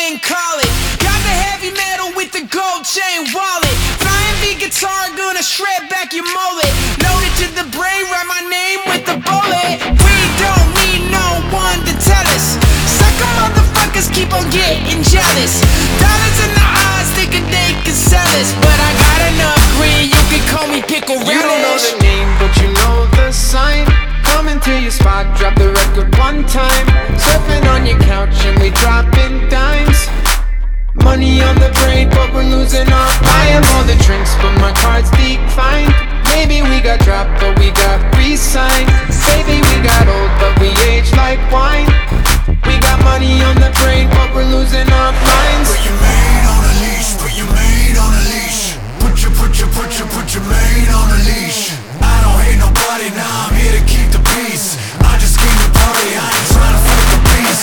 can call it. Got the heavy metal with the gold chain wallet. Flying V guitar, gonna shred back your mullet. Loaded to the brain, write my name with the bullet. We don't need no one to tell us. Sucker motherfuckers keep on getting jealous. Dollars in the eyes, thinking they can sell us. But I got enough green, you can call me pickle relish. You don't know the name, but you know the sign. Coming to your spot, drop the record one time. Surfing on your couch and we dropping dimes. Money on the brain, but we're losing our minds. I have all the drinks, but my card's declined. Maybe we got dropped, but we got re-signed. Baby, we got old, but we age like wine. We got money on the brain, but we're losing our minds. Put your maid on a leash, put your maid on a leash. Put your maid on a leash. I don't hate nobody, now I'm here to keep the peace. I just came to party, I ain't trying to fight the beast.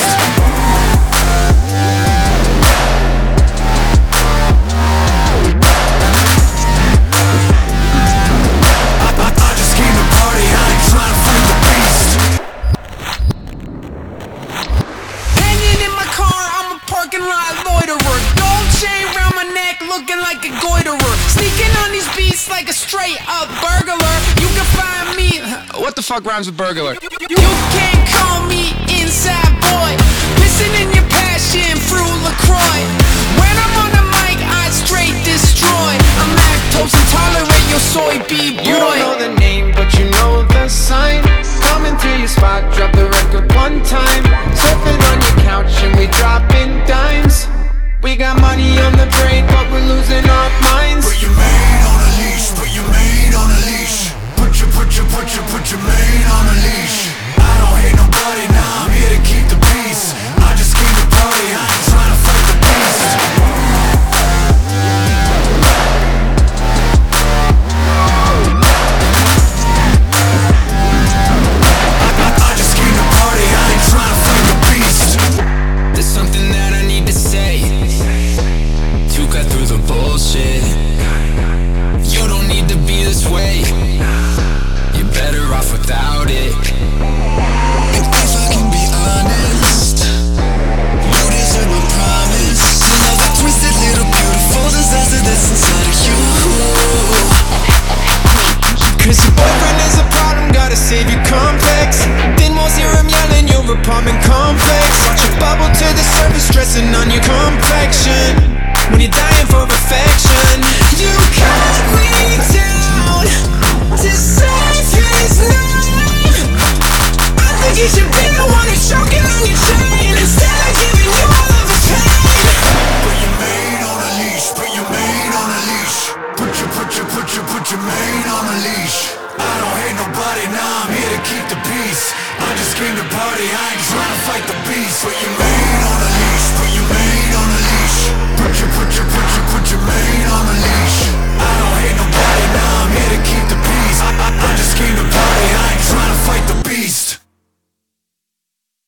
I just came to party, I ain't trying to fight the beast. Hanging in my car, I'm a parking lot loiterer. Gold chain round my neck, looking like a goiterer. Sneaking on these beats like a straight up burglar. You can find me. What the fuck rhymes with burglar? You can't call me inside boy. Pissing in your passion, fruit LaCroix. When I'm on the mic, I straight destroy. I'm lactose intolerant, your soy bee boy. You don't know the name, but you know the sign. Coming to your spot, drop the record one time. Surfing on your couch and we dropping dimes. We got money on the brain, but we're losing our minds. Put your maid on a leash, put your maid on a leash. Put your maid on a leash. I don't hate nobody, now I'm here to keep the peace. I just came to party, I ain't trying to fight the beast. I just came to party, I ain't trying to fight the beast. There's something that I need to say to cut through the bullshit. You don't need to be this way. You're better off without it. And if I can be honest, you deserve my promise. Another twisted little beautiful disaster that's inside of you. Cause your boyfriend is a problem, gotta save your complex. Then won't hear him yelling your apartment complex. Watch you bubble to the surface, stressing on your complexion. When you're dying for affection, you cut me down to save his name. I think he should be the one who's choking on your chain instead of giving you all of his pain. Put your maid on a leash, put your maid on a leash. Put your maid on a leash. I don't hate nobody, now I'm here to keep the peace. I just came to party, I ain't trying to fight the beast. Put your maid on a leash, put your maid on a leash. Put your maid on a leash.